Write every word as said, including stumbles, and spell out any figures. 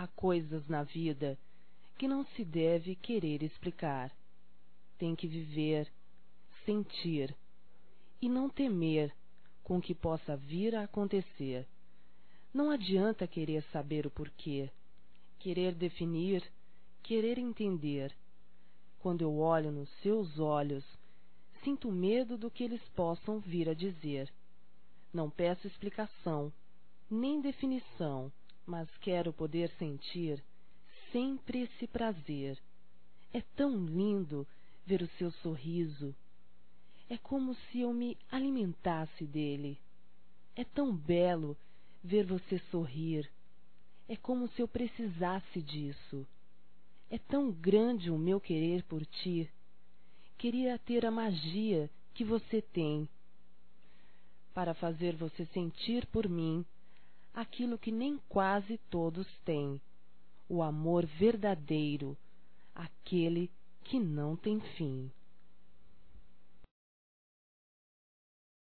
há coisas na vida que não se deve querer explicar. Tem que viver, sentir e não temer com o que possa vir a acontecer. Não adianta querer saber o porquê, querer definir, querer entender. Quando eu olho nos seus olhos, sinto medo do que eles possam vir a dizer. Não peço explicação, nem definição, mas quero poder sentir sempre esse prazer. É tão lindo ver o seu sorriso. É como se eu me alimentasse dele. É tão belo ver você sorrir. É como se eu precisasse disso. É tão grande o meu querer por ti. Queria ter a magia que você tem, para fazer você sentir por mim aquilo que nem quase todos têm, o amor verdadeiro, aquele que não tem fim.